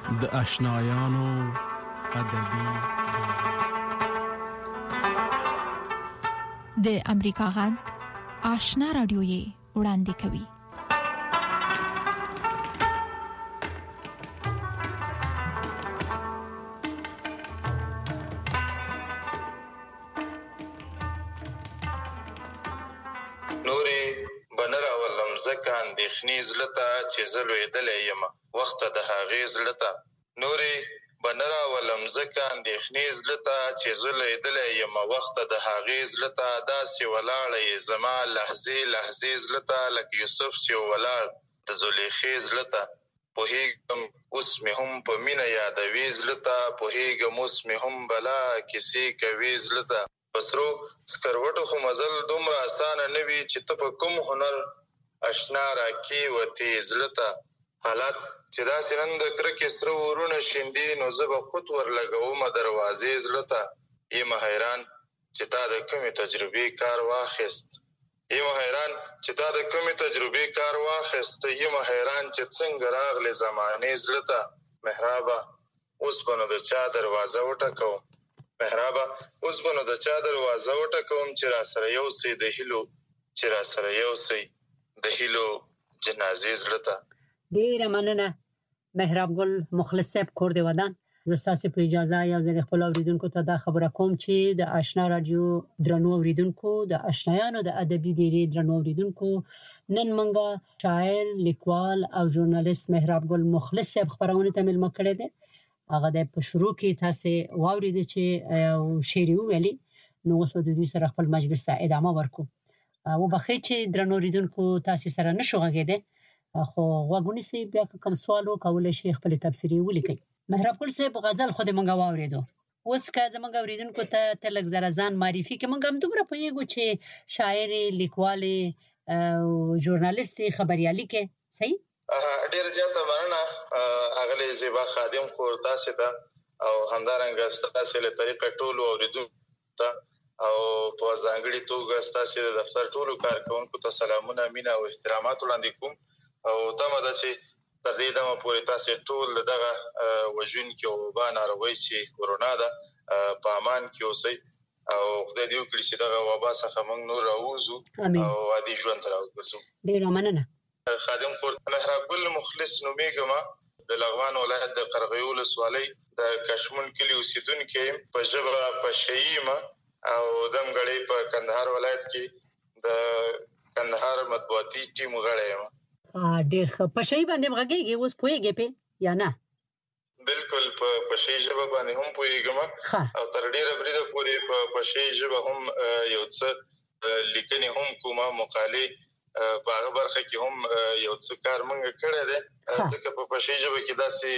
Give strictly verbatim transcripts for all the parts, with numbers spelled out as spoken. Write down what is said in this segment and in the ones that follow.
د آشنایانو ادبي د امریکا غږ آشنا رادیو یې وړاندې کوي. نورې بنره ولم ځکه اندېښنې زړه ته چې زه لوېدلی یم وخته د هغې زړه ته. نورې بنره ولم ځکه اندېښنې زړه ته چې زه لوېدلی یم وخته د هغې زړه ته. داسې ولاړه یې زما لحظې لحظې زړه ته لکه یوسف چې ولاړ د زلیخې زړه ته. پوهېږم اوس مې هم په مینه یادوي زړه ته، پوهېږم اوس مې هم بلا کیسې کوي زړه ته. په سرو سکروټو خو مزل دومره اسانه نه وي چې ته په کوم هنر اشنا راکېوتې زړه ته. حالات چې داسې نن د کرکې سره ورونه شیندي نو زه به خود ورلګومه دروازې زړه ته. یم حیران چې تا د کومې تجربې کار واخیست، یم حیران چې تا د کومې تجربې کار واخیست، یم حیران چې څنګه راغلې زمانې زړه ته. محرابه اوس به نو د چا دروازه وټکوم، محرابه اوس به نو د چا دروازه وټکوم چې را سره یو سئ د هیلو، چې را سره یو سئ د هیلو جنازې زړه ته. ډېره مننه محراب ګل مخلص صاحب کور دې ودان. زه ستاسې په اجازه یو ځل خپلو اورېدونکو ته دا خبره کوم چې د آشنا راډیو درنو اورېدونکو، د آشنایانو د ادبي ډېرې درنو اورېدونکو، نن موږ شاعر، لیکوال او ژورنالیست محراب ګل مخلص صاحب خپرونې ته مېلمه کړی دی. هغه د په شروع کې تاسې واورېدې چې یو شعر یې وویلې، نو اوس به د دوی سره خپل مجلس ته ادامه ورکړو. وبښئ چې درنو اورېدونکو تاسې سره نه شو غږېدی، خو غوږ ونیسئ، بیا که کوم سوال و کولی شئ خپلې تبصرې ولیکئ. محراب ګل صاحب غزل خو دې موږ واورېدو، اوس که زموږ اورېدونکو ته ته لږ ذره ځان معرفي کړې. موږ همدومره پوهېږو چې شاعر یې، لیکوال یې، ژورنالیست یې، خبریالي کې صحیح؟ ډېره زیاته مننه اغلې زیبا خادم خور تاسې ته او همدارنګه ستاسې له طریقه ټولو اورېدونکو ته او په ځانګړې توګه ستاسې د دفتر ټولو کارکوونکو ته سلامونه، مینه او احترامات وړاندې کوم او تمه ده چې تر دې دمه پورې تاسې ټول د دغه وژونکې وبا ناروغۍ چې کورونا ده په امان کې اوسئ او خدای دې وکړي چې دغه وبا څخه موږ نور راووځو او عادي ژوند ته راوګرځو. ډېره مننه. خادم خور محراب ګل مخلص نومېږم، د لغمان ولایت د قرغیو ولسوالۍ د کشمون کلي اوسېدونکی یم. په ژبه پشه یي یم او دمګړۍ په کندهار ولایت کې د کندهار مطبوعاتي ټیم غړی یم. ډېر ښه. پشه یي باندې غږېږې، اوس پوهېږې پې یا نه؟ بلکل په پشه یي ژبه باندې هم پوهېږم او تر ډېره بریده پورې په پشه یي ژبه هم یو څه لیکنې هم کومه، مقالې په هغه برخه کې هم یو څه کار موږ کړی دی، ځکه په پشه یي ژبه کې داسې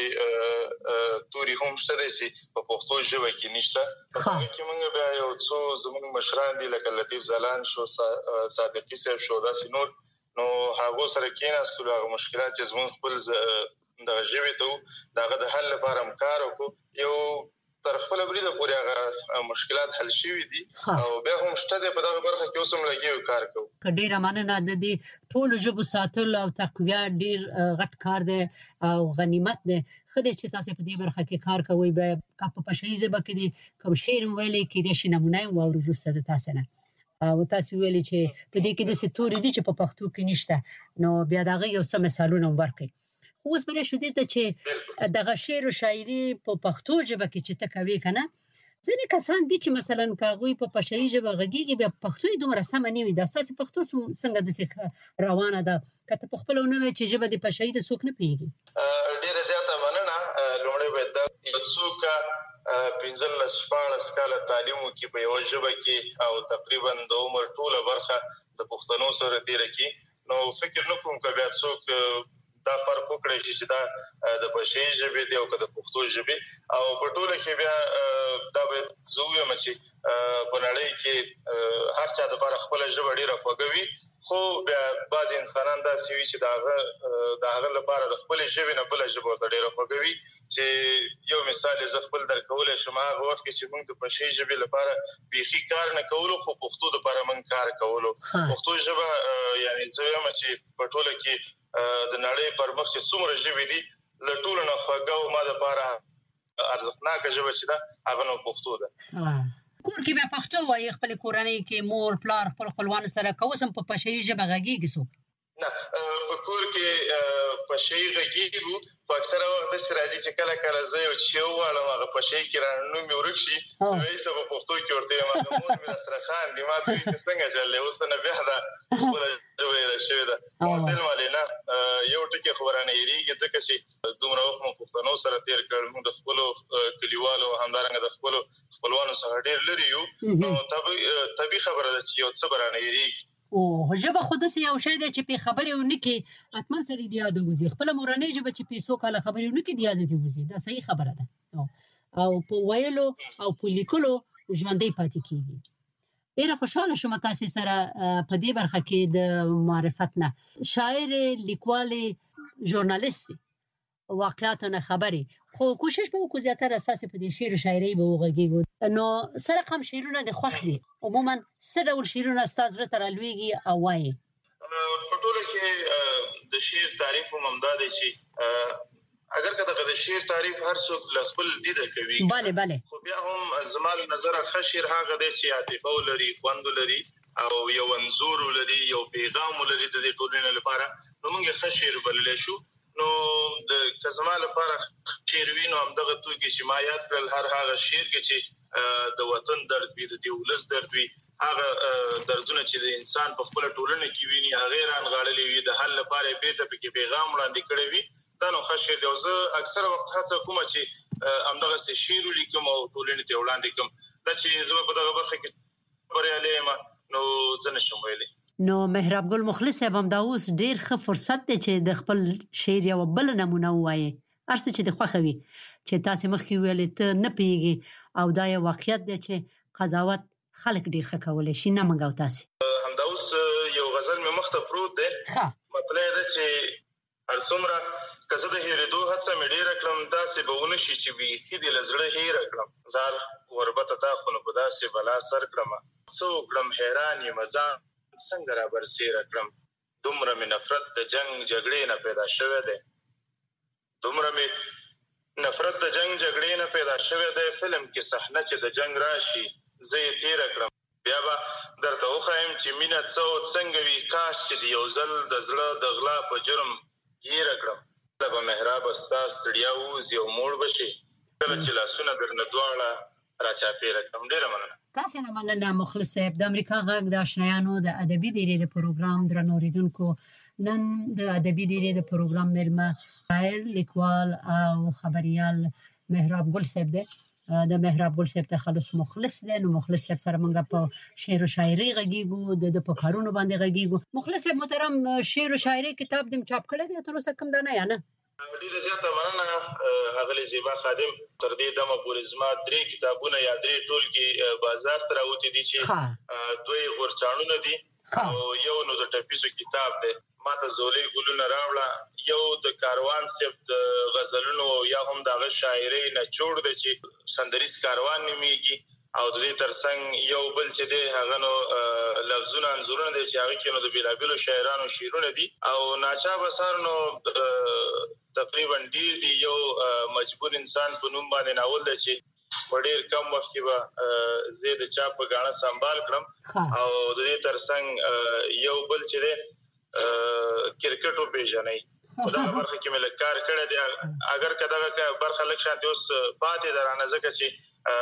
توري هم شته دی چې په پښتو ژبه کې نشته. په هغه کې موږ بیا یو څو زموږ مشران دي لکه لطیف ځلان شو، صادقي صاحب شو، داسې نور، نو هغو سره کېناستلو، هغه مشکلات چې زموږ خپل دغه ژبې ته وو د هغه د حل لپاره هم کار وکړو. یو تر خپله بریده پورې هغه مشکلات حل شوي دي او بیا هم شته دی په دغه برخه کې اوس هم لګي یو کار کوو. ډېره مننه. د دې ټولو ژبو ساتل او تقویه ډېر غټ کار دی او غنیمت دی. ښه دی چې تاسې په دې برخه کې کار کوئ. بیا که په پشه یي ژبه کې دې کوم شعر هم ویلی، کېدای شي نمونه یې واورو وروسته د تاسې نه. او تاسې ویلي چې په دې کې داسې توري دي چې په پښتو کې نشته، نو بیا د هغه یو څه مثالونه هم ورکړئ. خو اوس به راشو دې ته چې دغه شعر و شاعري په پښتو ژبه کې چې ته کوې که نه، ځینې کسان دي چې مثلا که هغوی په پشه یي ژبه غږېږي بیا پښتو یې دومره سمه نه وي. دا ستاسې پښتو څنګه داسې روانه ده؟ که ته په خپله ونه وایې چې ژبه دې پشه یي ده، څوک نه پوهېږي. ډېره زیاته مننه. لومړی باید دا یو څوک پنځلس شپاړس کاله تعلیم وکړي په یوه ژبه کې او تقریبا د عمر ټوله برخه د پښتنو سره تېره کړي، نو فکر نه کوم که بیا څوک دا فرق وکړی شي چې دا د پشه یي ژبې دی او که د پښتو ژبې. او په ټوله کې بیا دا باید زه ووایم چې په نړۍ کې هر چا دپاره خپله ژبه ډېره خوږه وي، خو بیا بعضې انسانان داسې وي چې د هغه د هغه لپاره د خپلې ژبې نه بله ژبه ورته ډېره خوږه وي. چې یو مثال یې زه خپل درکولی شم، هغه وخت کې چې موږ د پشه یي ژبې لپاره بیخي کار نه کولو، خو پښتو دپاره موږ کار کولو. پښتو ژبه یعنې زه وایم چې په ټوله کې د نړۍ پر مخ چې څومره ژبې دي له ټولو نه خوږه او ما دپاره ارزښتناکه ژبه چې ده هغه نو پښتو ده. کور کې بیا پښتو وایي خپل کورنۍ کې مور پلار خپل خپلوانو سره که اوس هم په پشه یي ژبه غږیږي څوک؟ نه په کور کې پشه یي غږیږو په اکثره وخت داسې راځي چې کله کله زه یو چې وواړم هغه پشه یي کې رانه نوم مې ورک شي وایي څه په پښتو کې ورته وایم هغه مور مې راسره خاندي ما ته وایي چې څنګه چل دی اوس نه بیا ده خپله ژبه یې شوې ده. معتل مالې نه یو ټکي خو رانه هېرېږي ځکه چې دومره وخت مو پښتنو سره تېر کړ موږ د خپلو کلیوالو همدارنګه د خپلو خپلوانو څخه ډېر لرې یو نو طبیعي خبره ده چې یو څه به رانه هېرېږي. او ژبه خو داسې یو شی دی چې پې خبرې ونه کړي حتما سړي د یاده وځي خپله مورنۍ ژبه چې پې څو کاله خبرې ونه کړي د یاده دې وځي دا صحیح خبره ده او په ویلو او په لیکلو ژوندی پاتې کېږي. ډېره خوشحاله شوم تاسې سره په دې برخه کې د معرفت نه شاعر لیکوالې ژورنالیست واقعاتو نه خبرې خو کوشش به وکړو زیاتره اساس په دې شعر و شاعرۍ به وغږېږو نو څه رقم شعرونه دې خوښ دي عموما څه ډول شعرونه ستا زړه ته رالوېږي او وایې؟ په ټوله کې د شعر تعریف هم همدا دی چې اگر که دغه د شعر تعریف هر څوک له خپل دیده کوي بله بله خو بیا هم زما له نظره ښه شعر هغه دی چې عاطفه ولري خوند ولري او یو انځور ولري یو پیغام ولري د دې ټولنې لپاره نو موږ یې ښه شعر بللی شو. نو که زما لپاره شعر وي نو همدغه توکي چې ما یاد کړل هر هغه شعر کې چې د وطن درد وي د دې ولس درد وي هغه دردونه چې د انسان په خپله ټولنه کې ویني هغې یې رانغاړلي وي د حل لپاره یې بېرته پکې پیغام وړاندې کړی وي دا نو ښه شعر دی او زه اکثره وخت هڅه کومه چې همدغسې شعر ولیکم او ټولنې ته یې وړاندې کړم دا چې زه په دغه برخه کې بریالی یم نو زه نشم ویلی. نو مهراب ګل مخلص صاحب همدا اوس ډېر ښه فرصت دی چې د خپل شعر یوه بله نمونه ووایې هر څه چې دې خوښه وي چې تاسې مخکې وویلې ته نه پوهېږې او دا یو واقعیت دی چې قضاوت خلک ډېر ښه کولی شي نه موږ او تاسې همدا اوس یو غزل مې مخ ته پروت دی مطلع یې ده چې هر څومره که زه د هېرېدو هڅه مې ډېره کړم داسې به ونه شي چې بیخي دې له زړه هېره کړم زار غربته تا خو نو په داسې بلا سر کړمه څه وکړم حیران یم ځان څنګه را برسېره کړم دومره مې نفرت د جنګ جګړې نه پیدا شوی دی دومره مې نفرت د جنګ جګړې نه پیدا شوی دی فلم کې صحنه چې د جنګ راشي زه یې تېره کړم بیا به درته وښایم چې مینه څه او څنګه وي کاش چې د یو ځل د زړه د غلا په جرم ګیره کړم کله به محرابه ستا ستړیا ووځي او موړ به شي کله چې لاسونه درنه دواړه را چاپېره کړم. ډېره مننه. تاسې نه مننه مخلص صاحب. د امریکا غږ د اشنایانو د ادبي دېرې د پروګرام درنو اورېدونکو نن د ادبي دېرې د پروګرام مېلمه شاعر لیکوال او خبریال مهراب ګل صاحب دی. د مهراب ګل صاحب تخلص مخلص دی نو مخلص صاحب سره موږ په شعر و شاعرۍ غږېږو د ده په کارونو باندې غږېږو. مخلص صاحب محترم شعر و شاعرۍ کتاب دې چاپ کړی دی تر اوسه کوم دانه یا نه؟ ډېره زیاته مننه ښاغلی زیبا خادم تر دې دمه پورې زما درې کتابونه یا درې ټولګې بازار ته راوتي دي چې دوه یې غورچاڼونه دي او یو نو د ټپیزو کتاب دی ما ته زولۍ ګلونه راوړه یو د کاروان صاحب د غزلونو یا هم د هغه شاعرۍ نچوړ دی چې سندریز کاروان نومیږي او د دې ترڅنګ یو بل چې دی هغه نو لفظونه انځورونه دی چې هغه کې نو د بېلابېلو شاعرانو شعرونه دي او ناچاپ اثر نو تقریبا ډېر دي یو مجبور انسان په نوم باندې ناول دی چې په ډېر کم وخت کې به زه د چاپ په ګاڼه سنبال کړم او د دې ترڅنګ یو بل چې دی کرکټ وپېژنئ په دغه برخه کې مې لږ کار کړی دی اگر که دغه برخه لږ شانتې اوس پاتې ده رانه ځکه چې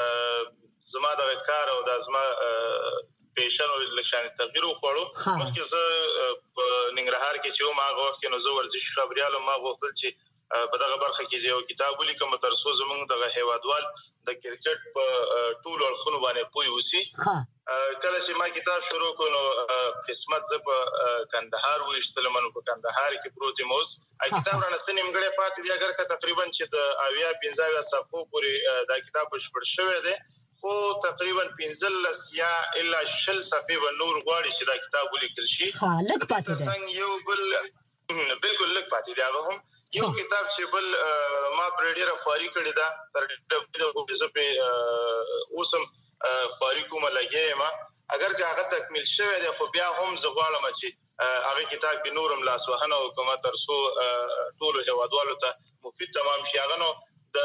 زما دغه کار او دا زما پیشن او لږ شانې تغییر وخوړو مخکې زه په ننګرهار کې چې وم هغه وخت کې نو زه ورزشي خبریال وم ما غوښتل چې په دغه برخه کې زه یو کتاب ولیکم تر څو زموږ دغه هیوادوال د کرکټ په ټولو اړخونو باندې پوه اوسي کله چې ما کتاب شروع کړو نو قسمت زه په کندهار ویشتلم نو په کندهار کې پروت یم اوس کتاب رانه څه نیمګړی پاتې دی اگر که تقریبا چې د اویا پنځه اویا صفحو پورې دا کتاب بشپړ شوی دی خو تقریبا پنځلس یا الا شل صفحې به نور غواړي چې دا کتاب ولیکل شي یو بل بالکل لږ پاتې دی هغه هم یو کتاب چې بل ما پرې ډېره خواري کړې ده تر ډېره زه پرې اوس هم خواري کومه لګیا یم اگر که هغه تکمیل شوی دی خو بیا هم زه غواړم چې هغه کتاب کې نورم لاسوهنه وکړم تر څو ټولو هیوادوالو ته مفید تمام شي. هغه نو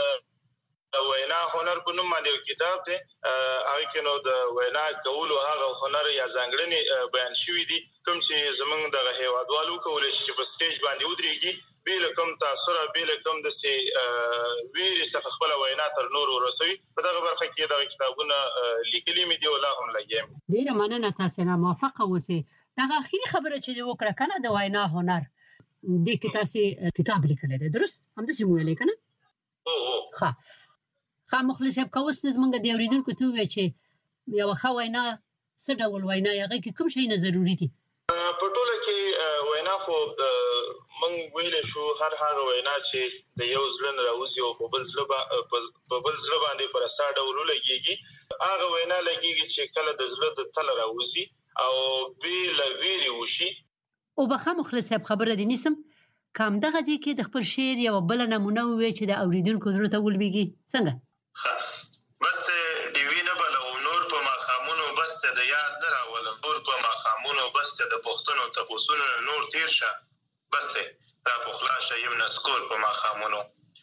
د وینا هنر په نوم باندې یو کتاب دی، هغه کې نو د وینا کولو هغه هنر یا ځانګړنې بیان شوي دي کوم چې زمونږ دغه هیوادوالو کولی شي چې په سټیج باندې ودرېږي، بې له کوم تاثره، بې له کوم داسې ویرې څخه خپله وینا تر نورو ورسوي. په دغه برخه کې دغه کتابونه لیکلي مې دي او لا هم لګیا یم. ډېره مننه، تاسې نه موافقه اوسئ. دغه اخري خبره چې دې وکړه که نه د وینا هنر، دې کې تاسې کتاب لیکلی دی، درست همداسې مو ویلی که نه؟ ښه ښه مخلص صاحب، که اوس زموږ د اورېدونکو ته ووایې چې یوه ښه وینا څه ډول وینا هغه کې کوم شیونه ضروري دي؟ په ټوله کې وینا خو موږ ویلی شو هر هغه وینا چې د یو زړه نه راوځي او په بل زړه په بل زړه باندې په رسا ډول ولګېږي، هغه وینا لګېږي چې کله د زړه د تله راوځي او بې له ویرې وشي. اوبښه مخلص صاحب، خبره دې نیسم، که همدغه ځای کې د خپل شعر یوه بله نمونه ووایې چې د اورېدونکو زړه ته ولوېږي، څنګه؟ بس ډیوي نه بلو نور په ماښامونو، بس د یاد نه راولم نور په ماښامونو، بس د پوښتنو تپوسونو نور تېر شه، بس را پخلا شه یم نسکور په ماښامونو،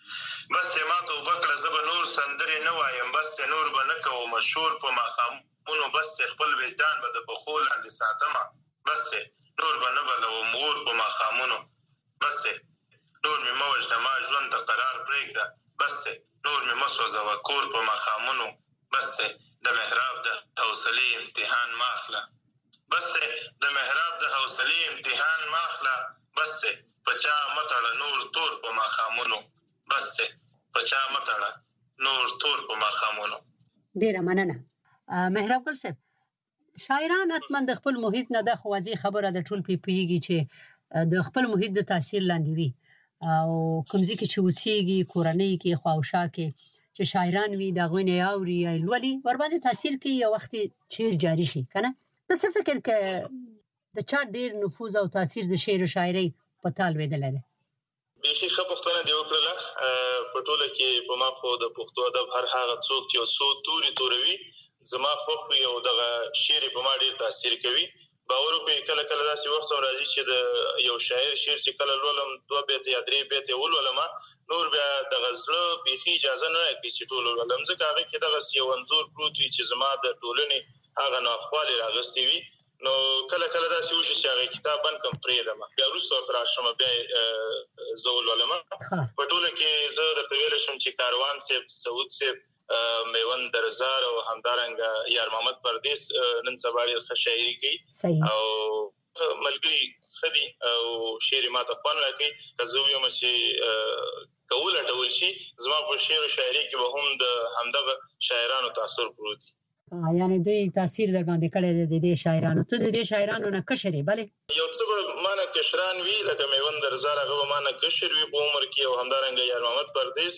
بس ما توبه کړه زه به نور سندرې نه وایم، بس نور به نه کوم شور په ماښامونو، بس خپل وجدان به د پښو لاندې ساتمه، بس نور به نه بلوم اور په ماښامونو، بس نور مې مه وژنه ما ژوند ته قرار پرېږده، بس نور مې مه سوځوه کور په ماښامونو، بس د محراب د حوصلې امتحان مه اخله، بس د محراب د حوصلې امتحان مه اخله، بس په چا مه تړه نور تور په ماښامونو، بس په چا مه تړه نور تور په ماښامونو. ډېره مننه. محراب ګل صاحب، شاعران حتما د خپل محیط نه دا خو واضح خبره ده، ټول پرې پوهېږي چې د خپل محیط د تاثیر لاندې وي او کوم ځای کې چې اوسېږي، کورنۍ کې، خواوشا کې چې شاعران وي د هغوی نه یې اوري یا یې لولي، ورباندې تاثیر کوي، یو وخت شعر جاري شي که نه؟ ته څه فکر کوې د چا ډېر نفوذ او تاثیر د شعر و شاعرۍ په تا لوېدلی دی؟ بیخي ښه پوښتنه دې وکړله. په ټوله کې په ما خو د پښتو ادب هر هغه څوک چې یو څو توري توروي زما خوښ وي او دغه شعر یې په ما ډېر تاثیر کوي. باور وکړئ کله کله داسې وخت هم راځي چې د یو شاعر شعر چې کله لولم دوه بیته یا درې بیته ولولمه، نور بیا دغه زړه بیخي اجازه نه راکوي چې ټول ولولم، ځکه هغې کې دغسې یو انځور پروت وي چې زما د ټولنې هغه ناخوالې راغستې وي. نو کله کله داسې وشي چې هغې کتاب بند کړم پرېږدمه، بیا وروسته ورته راشم بیا زه ولولمه. په ټوله کې زه درته ویلی شم چې کاروان صاحب، سعود صاحب، میوند درزار او همدارنګه یار محمد پردیس نن سبا ډېر ښه شاعري کوي او ملګري ښه دي او شعر یې ما ته خوند راکوي. که زه ووایم چې که ولټول شي زما په شعر و شاعري کې به هم د همدغه شاعرانو تاثر پروت وي. یعنې دوی تاثیر در باندې کړی دی د دې شاعرانو. ته د دې شاعرانو نه کشر یې بلې؟ یو څه به ما نه کشران وي، لکه میوند درزار هغه به ما نه کشر وي په عمر کې، او همدارنګه یار محمد پردیس،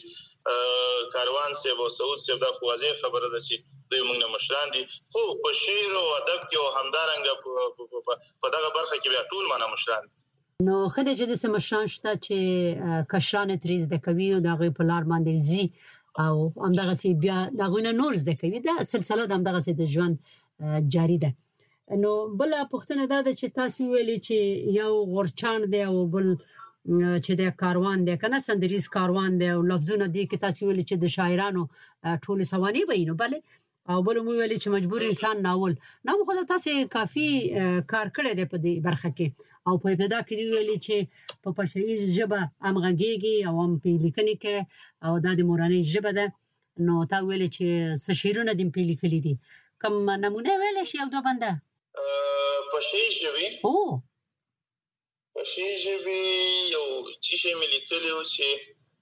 کاروان صاحب او سعود صاحب، دا خو واضح خبره ده چې دوی موږ نه مشران دي، خو په شعر او ادب کې او همدارنګه په دغه برخه کې بیا ټول ما نه مشران دي. نو ښه دی چې داسې مشران شته چې کشران یې ترې زده کوي او د هغوی په لار باندې ځي او همدغسې بیا د هغوی نه نور زده کوي. دا سلسله د همدغسې د ژوند جاري ده. نو بله پوښتنه دا ده چې تاسې وویلې چې یو غورچاڼ دی او بل چې د کاروان دی که نه، سندریز کاروان دی، او لفظونه دې کې تاسې ویلي چې د شاعرانو ټولې سوانح به وي، نو بلې، او بل مو ویلي چې مجبور انسان ناول نو خو تاسې کافي کار کړی دی په دې برخه کې، او په ابتدا کې دې ویلي چې په پشه ییز ژبه هم غږېږي او هم پرې لیکنې کوي او دا د مورنۍ ژبه ده. نو تا ویلي چې څه شعرونه دې پرې لیکلي دي، کوم نمونه ویلی شي یو دوه بنده؟ پشه ییز ژبې او پښې ژبې یو څه شی مې لیکلی و چې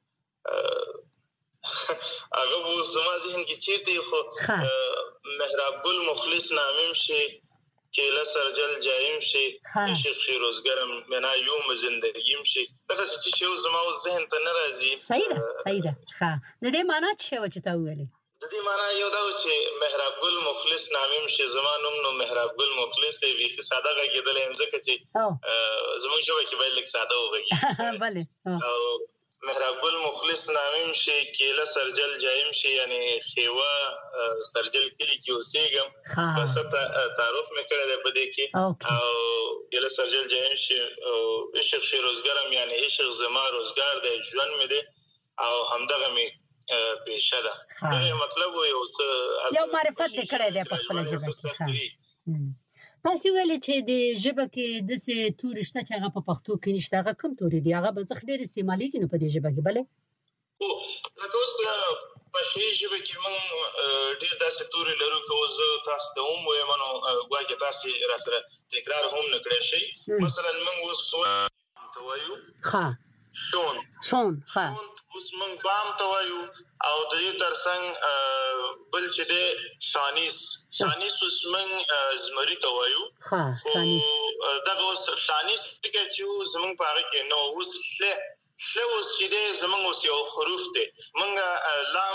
هغه به اوس زما ذهن کې چېرته وي، خو محراب ګل مخلص نامیم شي، کیله سرجل جایم شي، عشق شي روزګرم منا یوم زندگیم شي، دغسې څه شی اوس زما اوس ذهن ته نه راځي. صحیح ده صحیح ده. ښه، د دې معنا څه شی وه چې تا وویلې؟ د دې معنا یو دا و چې محراب ګل مخلص نامیم شي، زما نوم نو محراب ګل مخلص دی. بیخي ساده غږېدلی یم ځکه چې زموږ ژبه کې باید لږ ساده وغږېږي. بلې. او محراب ګل مخلص نامیم شي، کیله سرجل جایم شي، یعنی خیوه سرجل کلی کې اوسېږم. بس تعارف مې کړی دی په دې کې، او کیله سرجل جایم شي او عشق شي روزګارم، یعنی عشق زما روزګار دی، ژوند مې دی او همدغه مې پیشه ده. مطلب یو څه یو معرفت دې کړی دی په خپله ژبه کې. تاسو ویلې چې د ژبه کې داسې توري شته چې هغه په پښتو کې نشته، هغه کوم توري دي؟ هغه به زه ډېر استعمالېږي نو په دې ژبه کې بلې لکه اوس په شعري ژبه کې موږ ډېر داسې توري لرو که زه تاسو ته هم ووایم نو ګواکې تاسې راسره تکرار هم نه کړی شئ. مثلا موږ اوس ته وایو ښه شون شون ښه اوس موږ بام ته وایو، او د دې ترڅنګ بل چې دی شانیس شانیس اوس موږ زمري ته وایو. ښه شانیس دغه اوس شانیس چې زموږ په هغه کې نو اوس ښه ښه اوس چې دی زموږ اوس یو حروف دی، موږ لام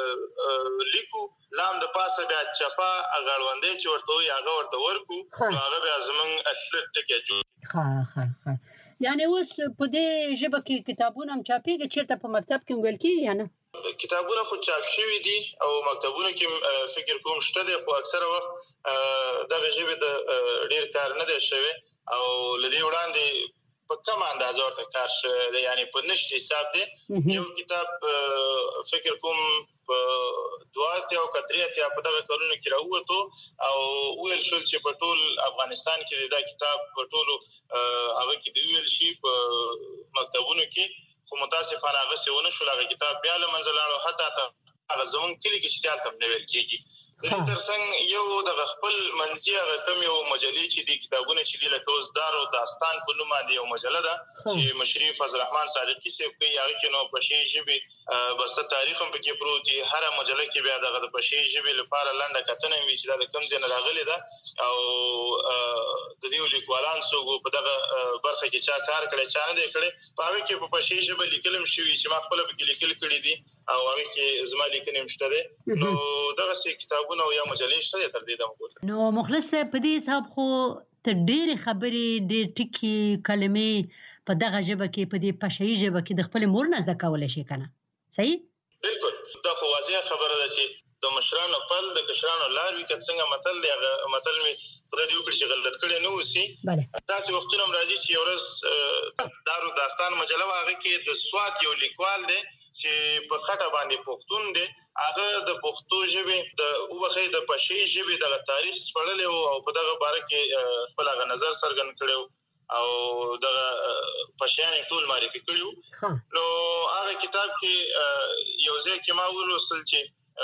لیکو، لام د پاسه بیا چپا غړوندی چې ورته وایي هغه ورته ورکو، نو هغه بیا زموږ ښه ټکی جوړ. ښه ښه ښه یعنې اوس په دې ژبه کې کتابونه هم چاپېږي؟ چېرته په مکتب کې هم ویل کېږي یا نه؟ کتابونه خو چاپ شوي دي او مکتبونو کې فکر کوم شته دی، خو اکثره وخت دغه ژبې ته ډېر کار نه دی شوی او له دې وړاندې په کمه اندازه ورته کار شوی دی، یعنې په نشت حساب دی. یو کتاب فکر کوم په دوه اتیا او که درې اتیا په دغه کلونو کې راووتو او وویل شول چې په ټول افغانستان کې دا کتاب په ټولو هغه کې د وویل شي په مکتبونو کې، خو متاسفانه هغسې ونه شول. هغه کتاب بیا له منځه لاړ، حتی هغه زموږ کلي کې چې دی هلته هم نه ویل کېږي. د دې ترڅنګ یو دغه خپل منځي هغه کوم یو مجلې چې دي کتابونه چې دي لکه اوس دار او داستان په نوم باندې یو مجله ده چې مشري فضل رحمان صادقي صاحب کوي، هغه کې نو پښې ژبې بس تاریخ هم پکې پروت دي. هره مجله کې بیا دغه د پښې ژبې لپاره لنډه کتنه وي چې دا د کوم ځای نه راغلې ده او د دې لیکوالان څوک په دغه برخه کې چا کار کړی چا نه دی کړی، په هغه کې په پښې ژبه لیکل هم شوي چې ما خپله پکې لیکل کړي دي او هغه کې زما لیکنې هم شته دی. نو دغسې کتابونه او یا مجلې شته دی تر دې دمه پورې. نو مخلص صاحب په دې حساب خو ته ډېرې خبرې ډېر ټکي کلمې په دغه ژبه کې په دې پښهیي ژبه کې د خپلې مور نه زده کولی شې که نه؟ صحیح؟ بلکل دا خو واضحه خبره ده چې د مشرانو پل د کشرانو لار وي، که څنګه متل دی هغه متل مې خدای دې وکړي چې غلط کړی نه اوسي. داسې وختونه هم راځي چې یو ورځ دارو داستان مجله وه، هغه کې د سوات یو لیکوال دی چې په خټه باندې پښتون دی، هغه د پښتو ژبې د وبښئ د پښې ژبې دغه تاریخ سپړلی و او په دغه باره کې خپل هغه نظر څرګند کړی و او دغه پښیان یې ټول معرفي کړي وو. نو هغه کتاب کې یو ځای کې ما ولوستل چې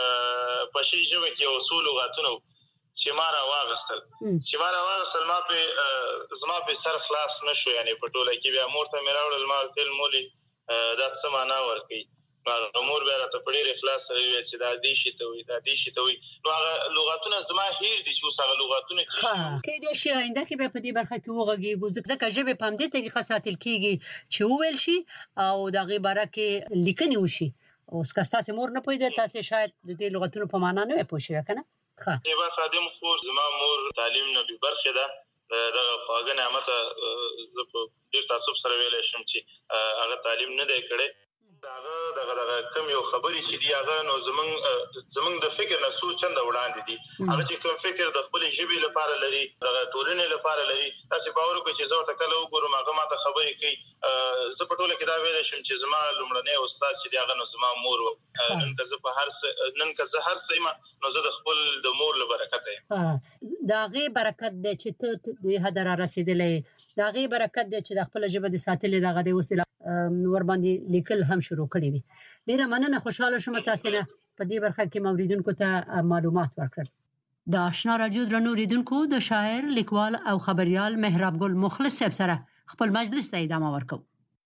پښې ژبه کې یو څو لغاتونه وو چې ما راواغستل چې ما راواغستل ما پې زما پې سر خلاص نه شو، یعنې په ټوله کې بیا مور ته مې راوړل، ما ورته ویل مولې دا څه معنا ورکوي؟ نو هغه مور بیا راته په ډېر اخلاص سره وویل چې دا دې شي ته وایي دا دې شي ته وایي. نو هغه لغاتونه زما هیر دي چې اوس هغه لغاتونه چې کیدای شي آینده کې بیا په دې برخه کې وغږېږو، ځکه ژبې په همدې طریقه ساتل کېږي چې وویل شي او د هغې باره کې لیکنې وشي. اوس که ستاسې مور نه پوهېده تاسې شاید د دې لغتونو په معنا نه وی پوه شوې که نه؟ ښه زیبا خادم خور زما مور تعلیم نه بې برخې ده، دغه خواږه نعمته زه په ډېر تعصب سره ویلی شم چې هغه تعلیم نه دی کړی. هغه دغه دغه کوم یو خبرې چې دي هغه نو زمونږ زمونږ د فکر نه څو چنده وړاندې دي. هغه چې کوم فکر د خپلې ژبې لپاره لري، دغه ټولنې لپاره لري، تاسې باور وکړئ چې زه ورته کله وګورم هغه ماته خبرې کوي. زه په ټوله کې دا ویلی شم چې زما لومړنی استاد چې دی هغه نو زما مور و. نن که زه په هر څه نن که زه هر څه یم نو زه د خپل د مور له برکته یم. د هغې برکت دی چې ته دې حده را رسېدلی، د هغې برکت دی چې د خپله ژبه د ساتلې دغه دی اوس ورباندې لیکل هم شروع کړي دي. ډېره مننه، خوشحاله شوم تاسې نه په دې برخه کې اوریدونکو ته معلومات ورکړل. د آشنا راډیو درنو اوریدونکو د شاعر، لیکوال او خبریال محراب ګل مخلص صاحب سره خپل مجلس ته ادامه ورکوو.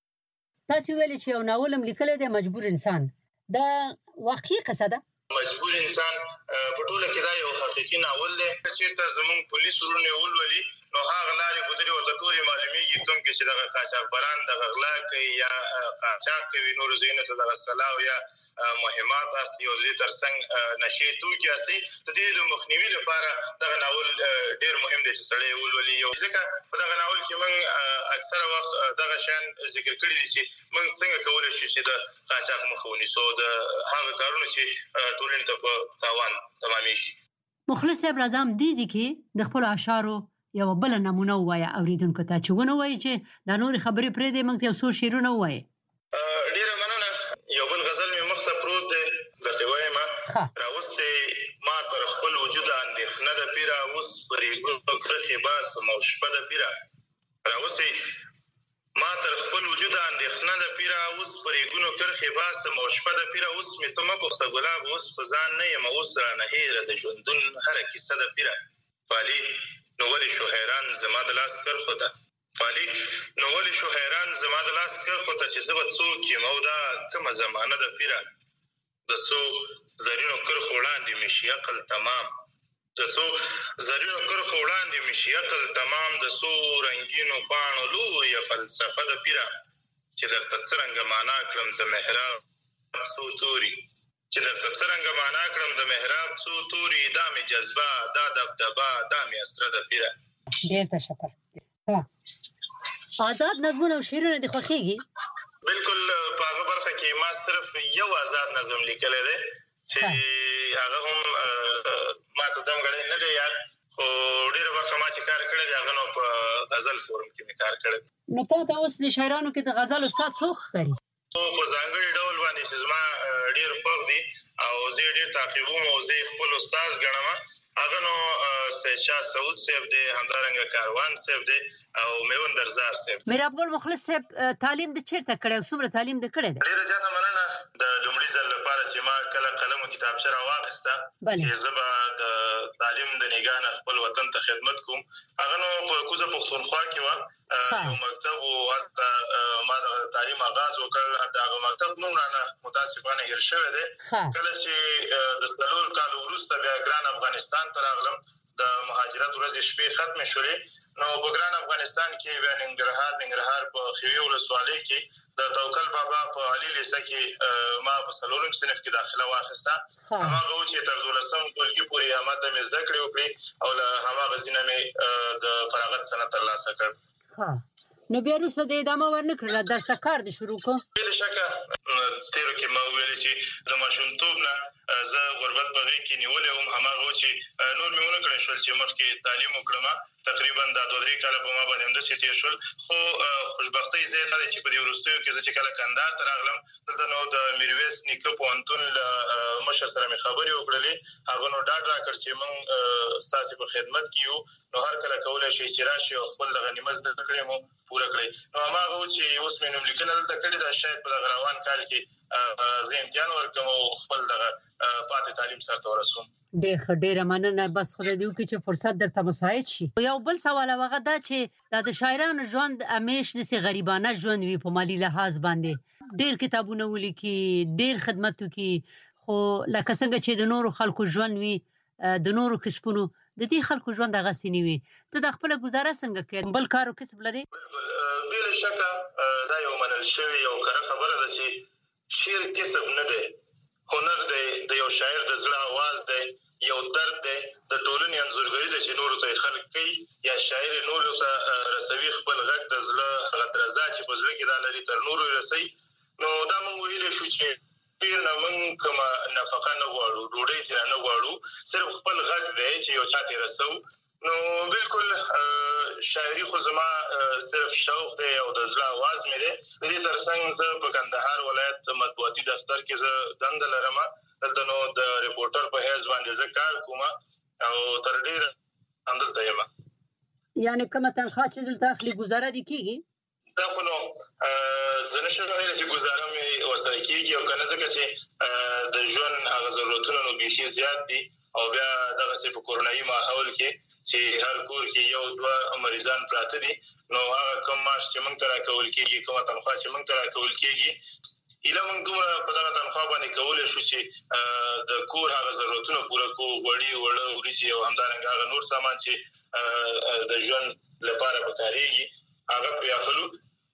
تاسې ویلې چې یو ناول هم لیکلی دی مجبور انسان، دا واقعي قصه ده؟ مجبور انسان په ټوله کې دا یو حقیقي ناول دی. چېرته زموږ پولیس ورونه ولولي نو نو هغه لارې ګودرې ورته ټولې معلومېږي، کوم کې چې دغه قاچاقبران دغه غلا کوي یا قاچاق کوي، نورو ځایونو ته دغه سلاح او یا مهمات هستي او د دې تر څنګ نشې توکي هستي. د دې د مخنیوي لپاره دغه ناول ډېر مهم دی چې سړی یې ولولي. ځکه په دغه ناول کې موږ اکثره وخت دغه شیان ذکر کړي دي چې موږ څنګه کولی شو چې د قاچاق مخه ونیسو، د هغه کارونه چې ټولنې ته په تاوان تمامېږي. مخلص صاحب راځه همدې ځای کې د خپلو اشعارو یوه بله نمونه ووایه اورېدونکو ته، چې ونه وایي چې دا نورې خبرې پرېږدئ، موږ ته یو څو شعرونه ووایې. ډېره مننه. یو بل غزل مې مخ ته پروت دی، درته وایم. راوستې ما تر خپل وجوده اندېښنه ده پیره، اوس پر ریګونو کرښې باسم او شپه ده پیره. راوستې ما تر خپل وجوده اندېښنه ده پیره، اوس پر ریګونو کرښې باسم او شپه ده پیره. اوس مې ته مه پوښته ګلاب، اوس په ځان نه یم، اوس رانه هېره د ژوندون هره کیسه ده پیره. فالي نو ولې شو حیران زما د لاس کرښو ته، فالي نو ولې شو حیران زما د لاس کرښو ته، چې زه به څوک یم او دا کومه زمانه ده پیره. د څو زرینو کرښو وړاندې مې شي عقل تمام، د څو زرینو کرښو وړاندې مې شي عقل تمام، د څو رنګینو پاڼو لویه فلسفه ده پیره. چې درته څرنګه معنا کړم د محراب څو توري، چې درته څرنګه معنا کړم د محراب څو توري، دا مې جذبه، دا دبدبه، دا مې اسره ده پیره. ډېر تشکر. آزاد نظمونه او شعرونه دې خوښېږي؟ بلکل. په هغه برخه کې ما صرف یو آزاد نظم لیکلی دی چې هغه هم ما ته دمګړی نه دی یاد، خو ډېره برخه ما چې کار کړی دی هغه نو په غزل فورم کې مې کار کړی دی. نو تا ته اوس د شاعرانو کې د غزل استاد څوک ښکاري؟ په ځانګړي ډول باندې چې زما ډېر خوښ دي او زه یې ډېر تعقیبوم او زه یې خپل استاد ګڼم، هغه نو سید شاه سعود صاحب دی، همدارنګه کاروان صاحب دی او میون درزار صاحب. میرافګل مخلص صاحب تعلیم دې چېرته کړی او څومره تعلیم دې کړی دی؟ ډېره زیاته مننه. د لومړي ځل لپاره چې ما کله قلم او کتابچه راواخیسته چې زه به د تعلیم د نګاه نه خپل وطن ته خدمت کوم، هغه نو په کوزه پښتونخوا کې وه، یو مکتب و، هلته ما د تعلیم آغاز وکړ. د هغه مکتب نوم رانه متاسفانه هېر شوی دی. کله چې د څلور کالو وروسته بیا ګران افغانستان ته راغلم، د مهاجرت ورځې شپې ختمې شولې، نو په ګران افغانستان کې بیا ننګرهار ننګرهار په خیوي ولسوالۍ کې د توکل بابا په عالي لیسه کې ما په څلورم صنف کې داخله واخیسته. هماغه و چې تر دولسم ټولګي پورې همالته مې زده کړې وکړې او له هماغه ځینه مې د فراغت سند ترلاسه کړ. نو بیا وروسته د ادامه ورنه کړله، درس کار دې شروع کړو؟ بې شکه. تېرو کې ما وویلې چې د ماشومتوب نه زه غربت په غېږ کې نیولی وم، هماغه و چې نور مې ونه کړی شول چې مخکې تعلیم وکړم. تقریبا دا دوه درې کاله په ما باندې همداسې تېر شول، خو خوشبختۍ ځای دا دی چې په دې وروستیو کې زه چې کله کندهار ته راغلم، دلته نو د میرویس نیکه پوهنتون له مشر سره مې خبرې وکړلې. هغه نو ډاډ راکړ چې موږ ستاسې په خدمت کې یو، نو هر کله کولی شئ چې راشئ او خپل دغه نیمه زده کړې مو پوره کړئ. نو هماغه و چې اوس مې نوم لیکنه دلته کړې ده، شاید په دغه روان کال کې زه امتحان ورکړم او خپل دغه پاتې تعلیم سرته ورسوم. ډېر ښه، ډېره مننه. بس خدای دې وکړي چې فرصت درته مساعد شي. یو بل سوال هغه دا چې دا د شاعرانو ژوند همیش داسې غریبانه ژوند وي په مالي لحاظ باندې، ډېر کتابونه ولیکي، ډېر خدمت وکړي، خو لکه څنګه چې د نورو خلکو ژوند وي د نورو کسبونو، د دې خلکو ژوند هغسې نه وي. ته دا خپله ګزاره څنګه کوې؟ بل کار او کسب لرې؟ بې له شکه دا یو منل شوې یو کره خبره ده چې شعر کسب نه دی، هنر دی، د یو شاعر د زړه آواز دی، یو درد دی، د ټولنې انځورګري ده چې نورو ته یې خلق کوي یا شاعر نورو ته رسوي خپل غږ د زړه هغه درزا چې په زړه کې دا لري تر نورو یې رسوي. نو دا موږ ویلی شو چې ډېر نه موږ کومه نفقه نه غواړو، ډوډۍ ترې نه غواړو، صرف خپل غږ دی چې یو چا ته یې رسوو. نو بلکل شاعري خو زما صرف شوق دی او د زړه آواز مې دی. د دې تر څنګ زه په کندهار ولایت مطبوعاتي دفتر کې زه دنده لرم، دلته نو د ریپورټر په حیث باندې زه کار کوم او تر ډېره همدلته یم. یعنې کومه تنخواه چې دلته اخلي ګزاره دې کېږي؟ دا خو نو زه نشم ویلی چې ګزاره مې ورسره کېږي او که نه، ځکه چې د ژوند هغه ضرورتونه نو بیخي زیات دي او بیا دغسې په کورنایي ماحول کې چې هر کور کې یو دوه مریضان پراته دي، نو هغه کم معاش چې موږ ته راکول کېږي، کومه تنخواه چې موږ ته راکول کېږي، ایله موږ دومره په دغه تنخوا باندې کولی شو چې د کور هغه ضرورتونه پوره کړو، غوړي وړه وریجې او همدارنګه هغه نور سامان چې د ژوند لپاره پکارېږي هغه پرې اخلو.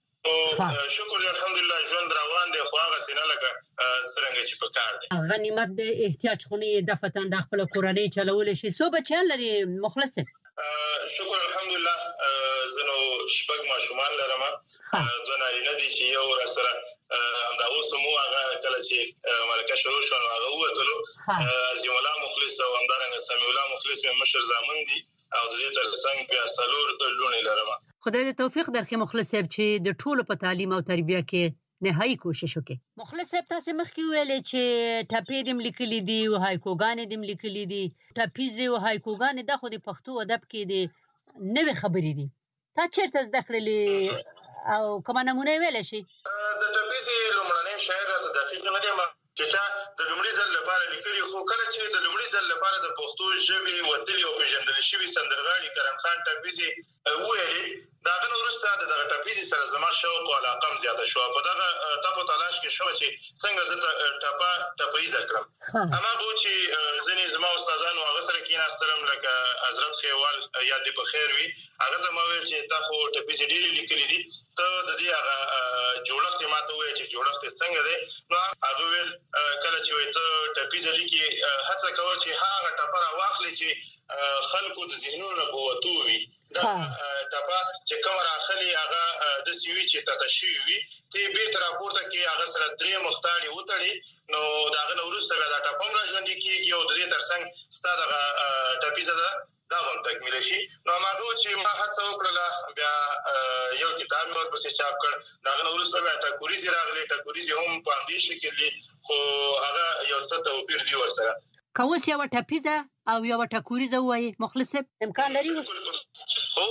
او شکر دی الحمدلله ژوند روان دی، خو هغه سینه لکه څرنګه چې پکار دی. غنیمت د احتیاج خونې دفتن د خپل کورنۍ چلولی شي. څو بچیان لري مخلص؟ شکر الحمدلله زه نو شپږ ماشومان لرم، دوه نارینه دي چې یو راسره همدا اوس مو هغه کله چې مرکه شروع شو نو هغه ووتلو، عظیم الله مخلص او همدارنګه سمیع الله مخلص مې مشر زامن دي او د دې ترڅنګ بیا څلور لوڼې لرم. خدای دې توفیق درکړي مخلص صاحب چې د ټولو په تعلیم او تربیه کې نهایي کوشش وکړي. مخلص صاحب تاسو مخکې ویلې چې ټپې دې لیکلي دي او هایکوګانې دې لیکلي دي. ټپیزې او هایکوګانې د خو د پښتو ادب کې دي نوې خبرې دي. تا چیرته زده کړلې او کومه نمونه ویلې شي؟ د ټپیزې لومړنی شاعر راته دقیق نه دی چې چا د لومړي ځل لپاره لیکلي، خو کله چې د لومړي ځل لپاره د پښتو ژبې وتلي او پیژندل شوي سندرغاړي کرم خان ټپیزې وویلې، د هغه نه وروسته د دغه ټپیزې سره زما شوق او علاقه هم زیاته شوه. په دغه ټپ و تلاش کې شوه چې څنګه زه ټپه ټپیزه کړم. هماغه و چې ځینې زما استادانو هغه سره کېناستلم لکه حضرت خیوال یا دې په خیر وي، هغه ته ما ویل چې تا خو ټپیزې ډېرې لیکلي دي، ته د دې هغه جوړښت یې ما ته ووایه چې جوړښت یې څنګه دی. نو هغه ویل کله چې وایي ته ټپیزه لیکې هڅه کوه چې هغه ټپه راواخلې چې خلکو د ذهنونو نه به وتو وي. دا ټپه چې کومه راخلي هغه داسې وي چې تته شوي وي، ته یې بېرته راپورته کړې، هغه سره درې مختاړې وتړې، نو د هغه نه وروسته بیا دا ټپه هم راژوندي کېږي او د دې ترڅنګ ستا دغه ټپیزه ده دا به هم تکمیله شي. نو هماغه و چې ما هڅه وکړله، بیا یو کتاب مې ورپسې چاپ کړ، د هغه نه وروسته بیا ټکوریزې راغلې. ټکوریزې هم په همدې شکل دي، خو هغه یو څه توپیر دي ورسره. که اوس یوه ټپیزه او یوه ټکوریزه ووایي مخلص صاحب امکان لري اوس؟ هو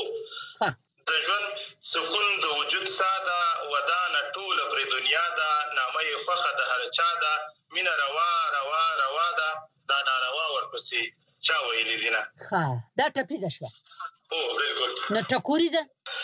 د ژوند سکون د وجود ساده ودانه ټوله پرې دنیا ده، نامه یې خوښه د هر چا ده، مینه روا روا روا ده، دا ناروا ورپسې چا ویلي دي نه. ښه دا ټپیزه شوه. هو بالکل. نو ټکوریزه؟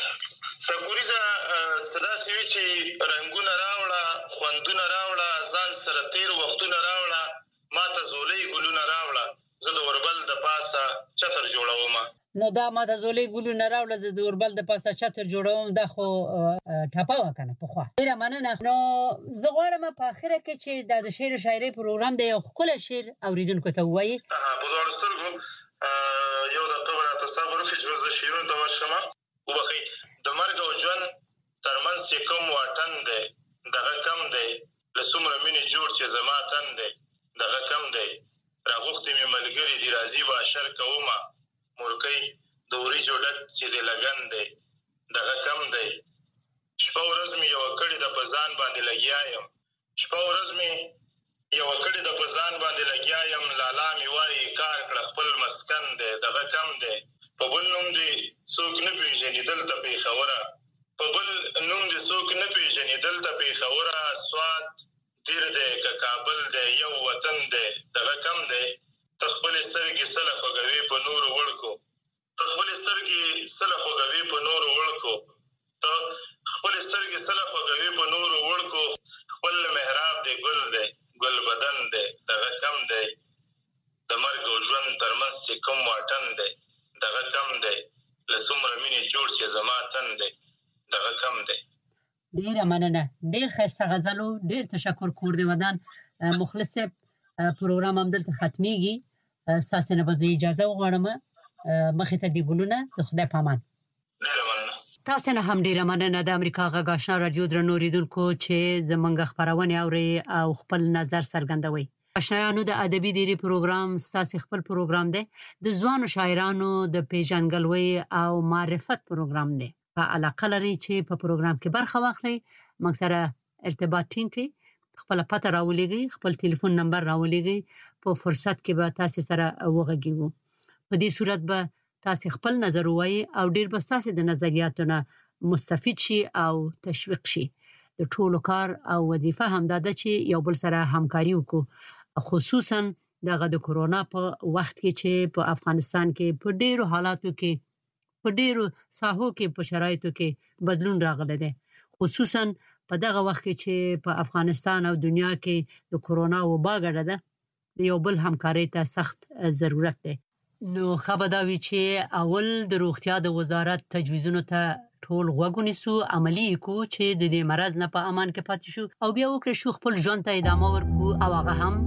ټکوریزه څه داسې وي چې رنګونه راوړه، خوندونه راوړه، ځان سره تېر وختونه راوړه، ما ته زولۍ ګلونه راوړه، زه د اوربل د پاسه چتر جوړوم. نو دا ما ته زولۍ ګلونه راوړه، زه د اوربل د پاسه چتر جوړوم، دا خو ټپه وه که نه پخوا. ډېره مننه. نو زه غواړم په اخره کې چې دا د شعر و شاعرۍ پروګرام دی یو ښکلی شعر اورېدونکو ته ووایي. په دواړو سترګو یو دقیقه به راته صبر وکړي چې اوس زه شعرونو ته ورشم. وبښئ. د مرګ او ژوند ترمنځ چې کوم واټن دی دغه کم دی، له څومره مینې جوړ چې زما تن دی دغه کم دی، راغوښتې مې ملګري دي راځي به اشر کومه، مورکۍ د وریجو ډک چې د لګن دی دغه کم دی. شپه ورځ مې یوه کړې ده په ځان باندې لګیا یم، شپه ورځ مې یوه کړې ده په ځان باندې لګیا یم، لالا مې وایي کار کړه خپل مسکن دی دغه کم دی. په بل نوم دې څوک نه پېژني دلته پېښوره، په بل نوم دې څوک نه پېژني دلته پېښوره، سوات دیر دی که کابل دی یو وطن دی دغه کم دی. ته خپلې سترګې سله خوږوې په نورو وړکو، ته خپلې سترګې سله خوږوې په نورو وړکو، ته خپلې سترګې سله خوږوې په نورو وړکو، خپل محراب دی ګل دی ګل بدن دی دغه کم دی. د مرګ او ژوند ترمنځ چې کوم واټن دی دغه کم دی، له څومره مینې جوړ چې زما تن دی دغه کم دی. ډېره مننه. ډېر ښایسته غزل و. ډېر تشکر کور دې ودان. مخلص صاحب پروګرام همدلته ختمیږي، ستاسې نه به زه اجازه وغواړم. مخې ته دې ګلونه. د خدای په امان. ډېره مننه. تاسې نه هم ډېره مننه د امریکا غږ آشنا راډیو درنو اورېدونکو چې زموږ خپرونې اورئ او خپل نظر څرګندوئ. آشنایانو د ادبي ډېرې پروګرام ستاسې خپل پروګرام دی، د ځوانو شاعرانو د پیژندګلوۍ او معرفت پروګرام دی. په علاقه لرئ چې په پروګرام کې برخه واخلئ، موږ سره ارتباط ټینګ کړئ، خپله پته راولېږئ، خپل تلیفون نمبر راولېږئ، په فرصت کې به تاسې سره وغږېږو. په دې صورت به تاسې خپل نظر ووایئ او ډېر به ستاسې د نظریاتو نه مستفید شي او تشویق شي. د ټولو کار او وظیفه همدا ده چې یو بل سره همکاري وکړو، خصوصا دغه د کرونا په وخت کې چې په افغانستان کې په ډېرو حالاتو کې په ډېرو ساحو کې په شرایطو کې بدلون راغلی دی، خصوصا په دغه وخت کې چې په افغانستان او دنیا کې د کورونا وبا ګډه ده یو بل همکارۍ ته سخت ضرورت دی. نو ښه به دا وي چې اول د روغتیا د وزارت تجویزونو ته ټول غوږ ونیسو، عملي یې کړو چې د دې مرض نه په امان کې پاتې شو او بیا وکړو شو خپل ژوند ته ادامه ورکړو او هغه هم